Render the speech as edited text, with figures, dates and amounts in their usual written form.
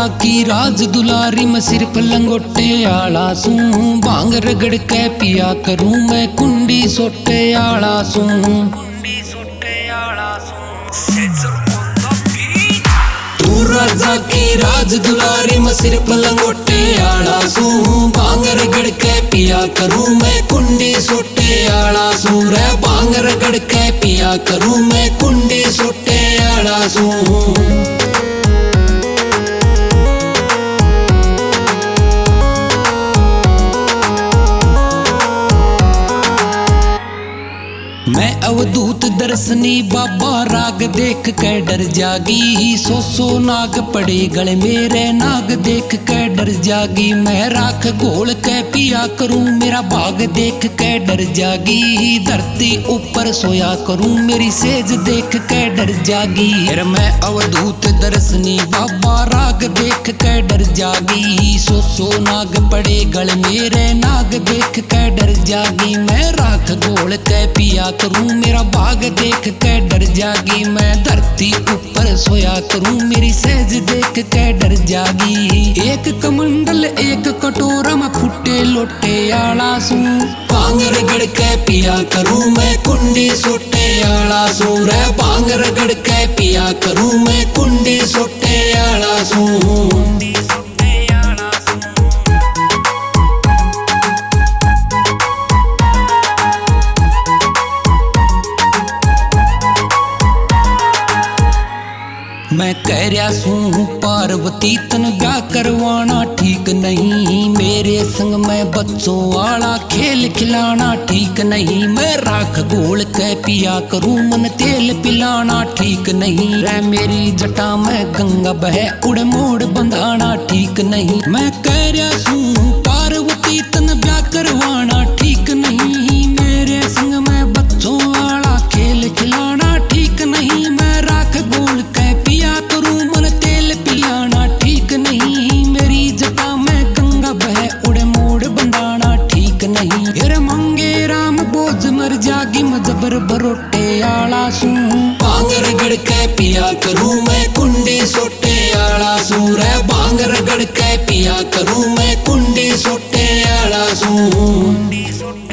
की राज दुलारी मैं सिर्फ लंगोटे आला सू। भांग रगड़ के पिया करूं मैं कुंडी सोटे आला सू। तू राजा की राज दुलारी मैं सिर्फ लंगोटे आला सू। भांग रगड़ के पिया करूं मैं कुंडी सोटे आला सू। रे भांग रगड़ के पिया करूं मैं कुंडी सोटे आला सू। मैं अवधूत दर्शनी बाबा राग देख के डर जागी। सो नाग पड़े गले मेरे नाग देख के डर जागी। मैं राख घोल के पिया करूं मेरा भाग देख के डर जागी। धरती ऊपर सोया करूं मेरी सेज देख के डर जागी। मैं अवधूत दर्शनी बाबा राग देख के डर जागी। सो नाग पड़े गले मेरे नाग देख के डर जागी। मैं राख घोल के पिया करूं मेरा भाग देख के डर जागी। मैं धरती ऊपर सोया करूं मेरी सहज देख के डर जागी। एक कमंडल एक कटोरा में फुटे लोटे आला सू। भांग रगड़ के पिया करूं मैं कुंडी सोटे आला सू। रे भांग रगड़ के पिया करूं मैं कुंडी सोटे आला सू। मैं कह रहा सूं पार्वती तन ब्याह करवाना ठीक नहीं। मेरे संग में बच्चों वाला खेल खिलाना ठीक नहीं। मैं राख घोल के पिया करूं मन तेल पिलाना ठीक नहीं। रे मेरी जटा में गंगा बहे उड़ मोड़ बंधाना ठीक नहीं। मैं कह रहा सूं पार्वती तन ब्याह करवाना ठीक नहीं। मेरे संग में बच्चों वाला खेल खिलाना ठीक नहीं। मैं राख घोल के पिया करूं मन तेल पिलाना ठीक नहीं। मेरी जटा में गंगा बहे उड़े मोड़ बंधाना ठीक नहीं। हेर मंगे राम बोझ मर जागी मैं जबर बरोटे आला सू। भांग रगड़ के पिया करूं मैं कुंडी सोटे आला सू। रे भांग रगड़ के पिया करूं मैं कुंडी सोटे आला सू।